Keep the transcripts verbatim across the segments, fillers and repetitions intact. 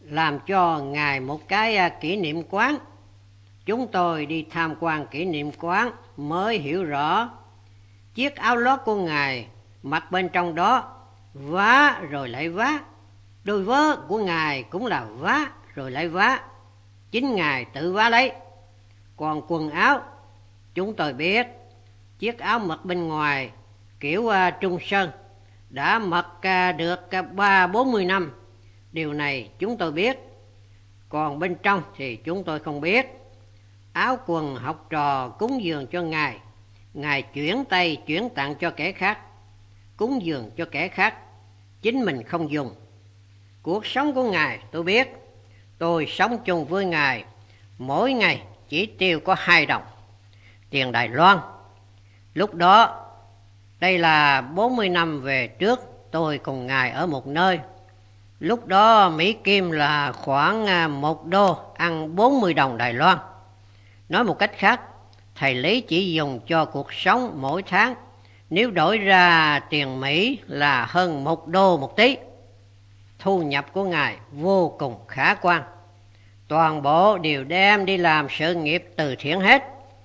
làm cho Ngài một cái kỷ niệm quán. Chúng tôi đi tham quan kỷ niệm quán mới hiểu rõ chiếc áo lót của Ngài mặc bên trong đó vá rồi lại vá, đôi vớ của Ngài cũng là vá rồi lại vá, chính Ngài tự vá lấy. Còn quần áo, chúng tôi biết chiếc áo mặc bên ngoài kiểu uh, Trung Sơn đã mặc uh, được uh, ba bốn mươi năm, điều này chúng tôi biết. Còn bên trong thì chúng tôi không biết. Áo quần học trò cúng dường cho Ngài, Ngài chuyển tay chuyển tặng cho kẻ khác, cúng dường cho kẻ khác, chính mình không dùng. Cuộc sống của Ngài tôi biết, tôi sống chung với Ngài, mỗi ngày chỉ tiêu có hai đồng, tiền Đài Loan. Lúc đó, đây là bốn mươi năm về trước, tôi cùng Ngài ở một nơi. Lúc đó Mỹ Kim là khoảng một đô ăn bốn mươi đồng Đài Loan. Nói một cách khác, thầy Lý chỉ dùng cho cuộc sống mỗi tháng, nếu đổi ra tiền Mỹ là hơn một đô một tí. Thu nhập của Ngài vô cùng khả quan. Toàn bộ đều đem đi làm sự nghiệp từ thiện hết.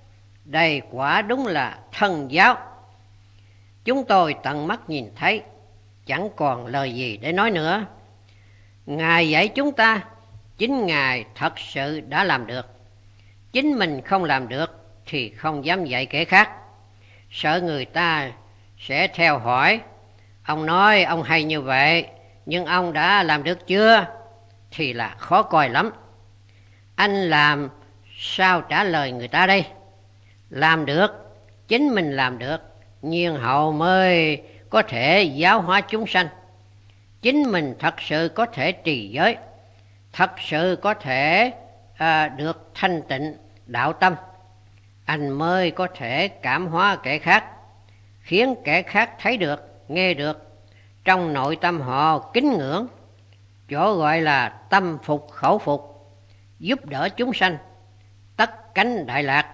Đây quả đúng là thân giáo. Chúng tôi tận mắt nhìn thấy, chẳng còn lời gì để nói nữa. Ngài dạy chúng ta, chính Ngài thật sự đã làm được. Chính mình không làm được thì không dám dạy kẻ khác. Sợ người ta sẽ theo hỏi, ông nói ông hay như vậy, nhưng ông đã làm được chưa? Thì là khó coi lắm. Anh làm sao trả lời người ta đây? Làm được, chính mình làm được, nhiên hậu mới có thể giáo hóa chúng sanh. Chính mình thật sự có thể trì giới, thật sự có thể à, được thanh tịnh đạo tâm, anh mới có thể cảm hóa kẻ khác, khiến kẻ khác thấy được, nghe được, trong nội tâm họ kính ngưỡng, chỗ gọi là tâm phục khẩu phục, giúp đỡ chúng sanh, tất cánh đại lạc.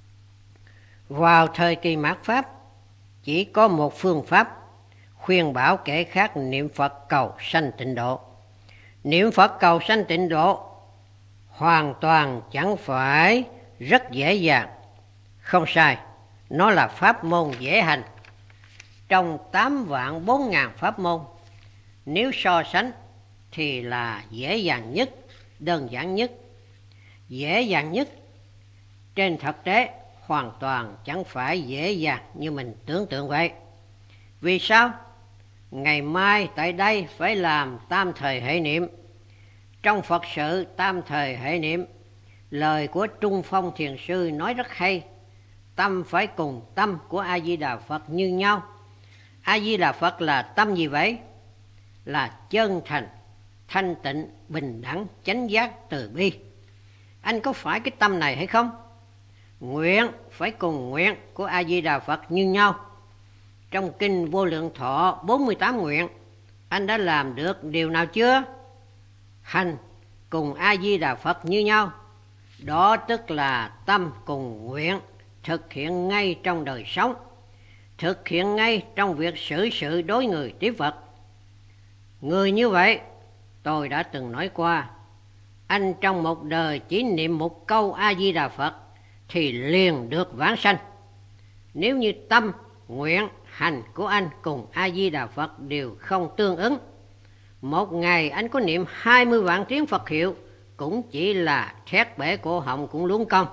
Vào thời kỳ mạt Pháp, chỉ có một phương pháp khuyên bảo kẻ khác niệm Phật cầu sanh tịnh độ. Niệm Phật cầu sanh tịnh độ hoàn toàn chẳng phải rất dễ dàng. Không sai, nó là pháp môn dễ hành. Trong tám vạn bốn ngàn pháp môn, nếu so sánh thì là dễ dàng nhất, đơn giản nhất. Dễ dàng nhất, trên thực tế hoàn toàn chẳng phải dễ dàng như mình tưởng tượng vậy. Vì sao? Ngày mai tại đây phải làm tam thời hệ niệm. Trong Phật sự tam thời hệ niệm, lời của Trung Phong Thiền Sư nói rất hay. Tâm phải cùng tâm của A-di-đà Phật như nhau. A-di-đà Phật là tâm gì vậy? Là chân thành, thanh tịnh, bình đẳng, chánh giác, từ bi. Anh có phải cái tâm này hay không? Nguyện phải cùng nguyện của A-di-đà Phật như nhau. Trong kinh Vô Lượng Thọ bốn mươi tám nguyện, anh đã làm được điều nào chưa? Hành cùng A-di-đà Phật như nhau. Đó tức là tâm cùng nguyện thực hiện ngay trong đời sống, thực hiện ngay trong việc xử sự đối người tiếp vật. Người như vậy, tôi đã từng nói qua, anh trong một đời chỉ niệm một câu A-di-đà Phật thì liền được vãng sanh. Nếu như tâm, nguyện, hành của anh cùng A-di-đà Phật đều không tương ứng, một ngày anh có niệm hai mươi vạn tiếng Phật hiệu cũng chỉ là thét bể cổ họng cũng luống công.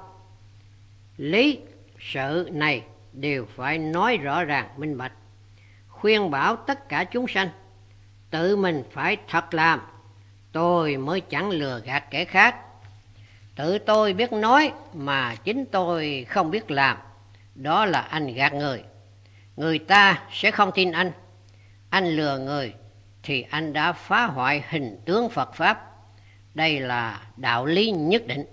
Lý sự này đều phải nói rõ ràng minh bạch, khuyên bảo tất cả chúng sanh. Tự mình phải thật làm, tôi mới chẳng lừa gạt kẻ khác. Tự tôi biết nói mà chính tôi không biết làm, đó là anh gạt người. Người ta sẽ không tin anh. Anh lừa người thì anh đã phá hoại hình tướng Phật Pháp. Đây là đạo lý nhất định.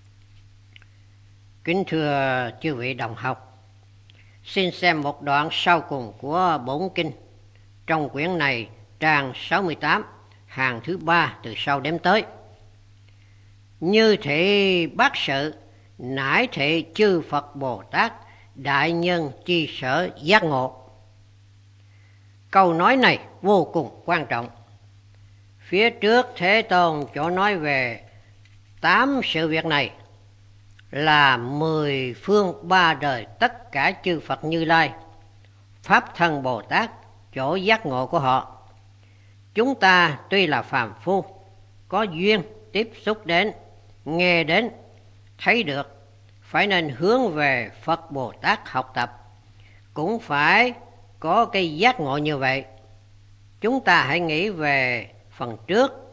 Kính thưa chư vị đồng học, xin xem một đoạn sau cùng của bổn kinh trong quyển này, trang sáu mươi tám, hàng thứ ba từ sau đếm tới. Như thị bát sự, nải thị chư Phật Bồ Tát, đại nhân chi sở giác ngộ. Câu nói này vô cùng quan trọng. Phía trước Thế Tôn chỗ nói về tám sự việc này là mười phương ba đời tất cả chư Phật Như Lai, Pháp Thân Bồ Tát, chỗ giác ngộ của họ. Chúng ta tuy là phàm phu, có duyên tiếp xúc đến, nghe đến, thấy được, phải nên hướng về Phật Bồ Tát học tập, cũng phải có cái giác ngộ như vậy. Chúng ta hãy nghĩ về phần trước.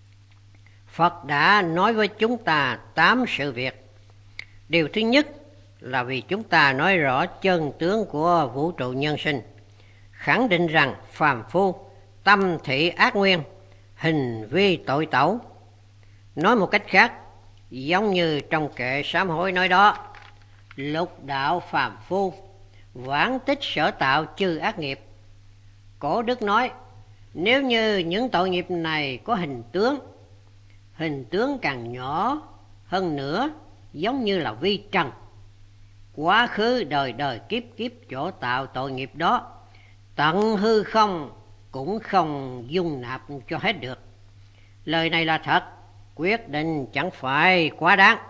Phật đã nói với chúng ta tám sự việc. Điều thứ nhất là vì chúng ta nói rõ chân tướng của vũ trụ nhân sinh, khẳng định rằng phàm phu tâm thị ác nguyên, hình vi tội tẩu. Nói một cách khác, giống như trong kệ sám hối nói đó: lục đạo phàm phu, vãng tích sở tạo chư ác nghiệp. Cổ đức nói, nếu như những tội nghiệp này có hình tướng, hình tướng càng nhỏ hơn nữa, giống như là vi trần, quá khứ đời đời kiếp kiếp chỗ tạo tội nghiệp đó, tận hư không cũng không dung nạp cho hết được. Lời này là thật, quyết định chẳng phải quá đáng.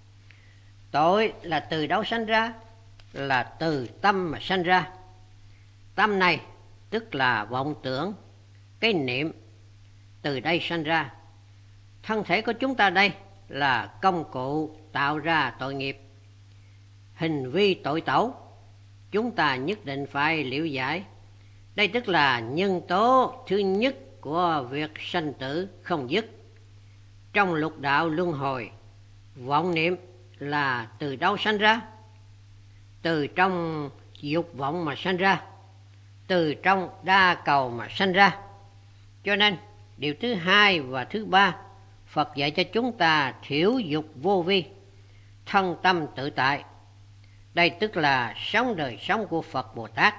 Tội là từ đâu sanh ra? Là từ tâm mà sanh ra. Tâm này tức là vọng tưởng, cái niệm, từ đây sanh ra. Thân thể của chúng ta đây là công cụ tạo ra tội nghiệp, hình vi tội tẩu. Chúng ta nhất định phải liễu giải. Đây tức là nhân tố thứ nhất của việc sanh tử không dứt. Trong lục đạo luân hồi, vọng niệm là từ đâu sanh ra? Từ trong dục vọng mà sanh ra, từ trong đa cầu mà sanh ra. Cho nên điều thứ hai và thứ ba, Phật dạy cho chúng ta thiểu dục vô vi, thân tâm tự tại. Đây tức là sống đời sống của Phật Bồ Tát.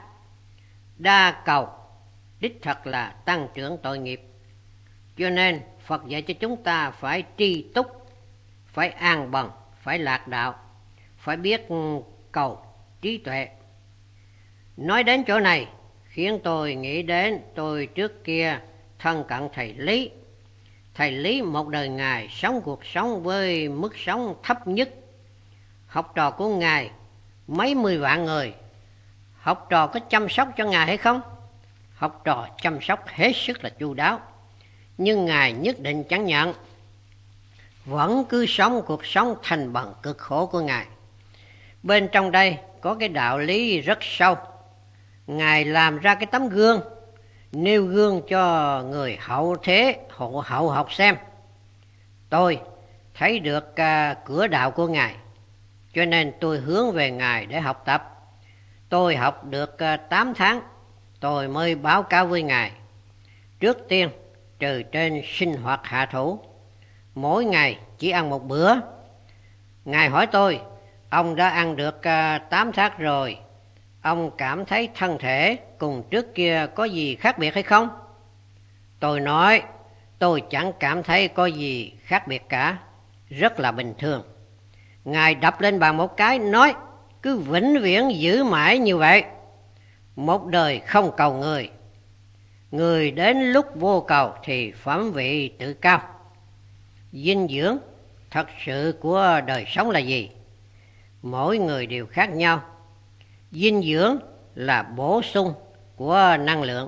Đa cầu đích thật là tăng trưởng tội nghiệp. Cho nên Phật dạy cho chúng ta phải tri túc, phải an bần, phải lạc đạo, phải biết cầu trí tuệ. Nói đến chỗ này khiến tôi nghĩ đến tôi trước kia thân cận thầy Lý. Thầy Lý một đời Ngài sống cuộc sống với mức sống thấp nhất. Học trò của Ngài mấy mươi vạn người. Học trò có chăm sóc cho Ngài hay không? Học trò chăm sóc hết sức là chu đáo. Nhưng Ngài nhất định chẳng nhận, vẫn cứ sống cuộc sống thành bần cực khổ của Ngài. Bên trong đây có cái đạo lý rất sâu. Ngài làm ra cái tấm gương, nêu gương cho người hậu thế hậu, hậu học xem. Tôi thấy được uh, cửa đạo của Ngài, cho nên tôi hướng về Ngài để học tập. Tôi học được uh, tám tháng, tôi mới báo cáo với Ngài. Trước tiên, trừ trên sinh hoạt hạ thủ, mỗi ngày chỉ ăn một bữa. Ngài hỏi tôi, ông đã ăn được uh, tám tháng rồi, ông cảm thấy thân thể cùng trước kia có gì khác biệt hay không? Tôi nói, tôi chẳng cảm thấy có gì khác biệt cả, rất là bình thường. Ngài đập lên bàn một cái, nói, cứ vĩnh viễn giữ mãi như vậy. Một đời không cầu người. Người đến lúc vô cầu thì phẩm vị tự cao. Dinh dưỡng thật sự của đời sống là gì? Mỗi người đều khác nhau. Dinh dưỡng là bổ sung của năng lượng.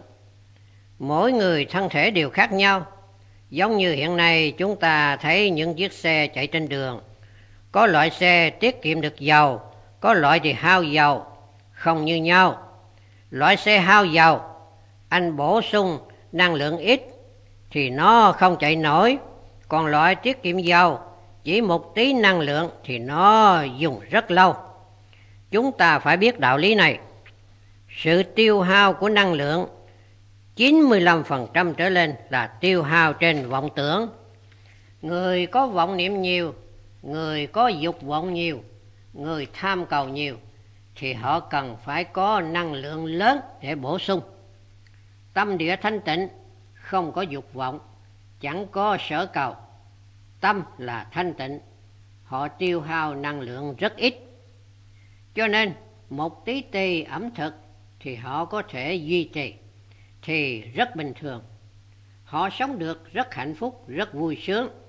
Mỗi người thân thể đều khác nhau. Giống như hiện nay chúng ta thấy những chiếc xe chạy trên đường. Có loại xe tiết kiệm được dầu, có loại thì hao dầu, không như nhau. Loại xe hao dầu, anh bổ sung năng lượng ít thì nó không chạy nổi. Còn loại tiết kiệm dầu, chỉ một tí năng lượng thì nó dùng rất lâu. Chúng ta phải biết đạo lý này. Sự tiêu hao của năng lượng chín mươi lăm phần trăm trở lên là tiêu hao trên vọng tưởng. Người có vọng niệm nhiều, người có dục vọng nhiều, người tham cầu nhiều thì họ cần phải có năng lượng lớn để bổ sung. Tâm địa thanh tịnh, không có dục vọng, chẳng có sở cầu. Tâm là thanh tịnh, họ tiêu hao năng lượng rất ít. Cho nên một tí tì ẩm thực thì họ có thể duy trì, thì rất bình thường. Họ sống được rất hạnh phúc, rất vui sướng.